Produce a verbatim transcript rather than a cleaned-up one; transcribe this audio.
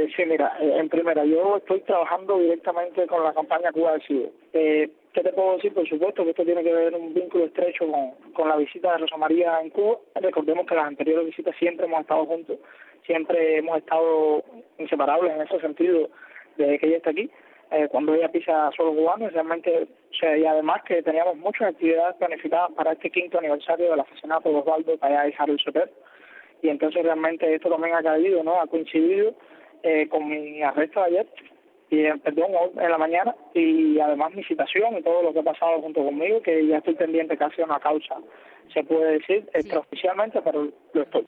Eh, sí, mira, eh, en primera, yo estoy trabajando directamente con la campaña Cuba Decide. Eh, ¿Qué te puedo decir? Por supuesto que esto tiene que ver un vínculo estrecho con, con la visita de Rosa María en Cuba. Recordemos que las anteriores visitas siempre hemos estado juntos, siempre hemos estado inseparables en ese sentido desde que ella está aquí. Eh, cuando ella pisa suelo cubano, realmente, o sea, y además que teníamos muchas actividades planificadas para este quinto aniversario del asesinato de Osvaldo Payá y Harold Soter, y entonces realmente esto también ha caído, ¿no? Ha coincidido eh, con mi arresto de ayer, y eh, perdón, hoy en la mañana, y además mi citación y todo lo que ha pasado junto conmigo, que ya estoy pendiente casi a una causa, se puede decir Sí. extraoficialmente, pero lo estoy.